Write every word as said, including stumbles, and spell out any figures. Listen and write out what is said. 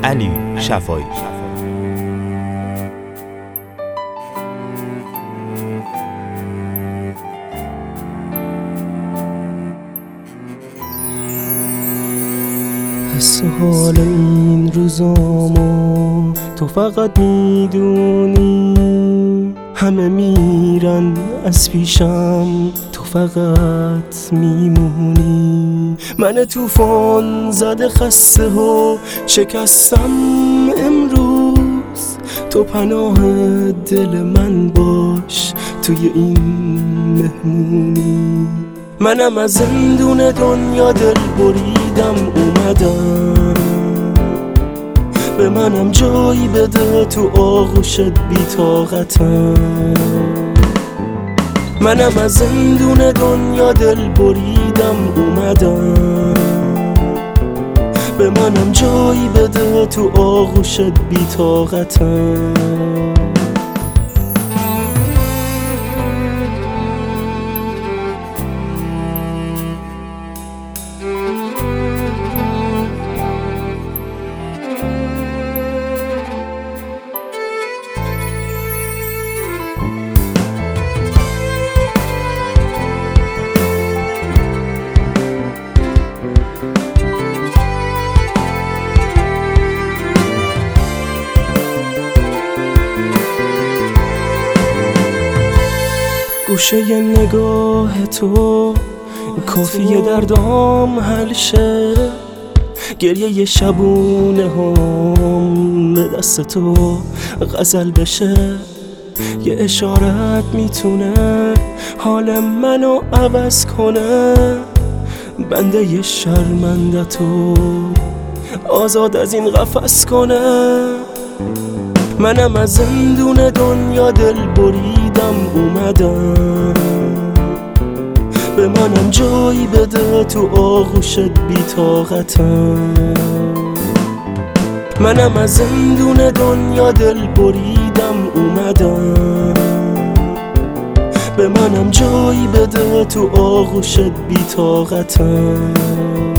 علی شفایی. حس و حال این روزامو تو فقط میدونی، همه میرن از پیشم تو فقط میمونی. من طوفان زده خسته و شکستم امروز، تو پناه دل من باش توی این مهمونی. منم از زندون دنیا دل بریدم اومدم، به منم جایی بده تو آغوشت بی طاقتم. منم از زندون دنیا دل بریدم اومدم، به منم جایی بده تو آغوشت بی طاقتم. گوشه نگاه تو کافیه دردام حل شه، گریه یه شبونه هم به دست تو غزل بشه. یه اشارت میتونه حال منو عوض کنه، بنده یه شرمنده تو آزاد از این قفس کنه. منم از زندون دنیا دل بریدم اومدم، به منم جایی بده تو آغوشت بی طاقتم. منم از زندون دنیا دل بریدم اومدم، به منم جایی بده تو آغوشت بی طاقتم.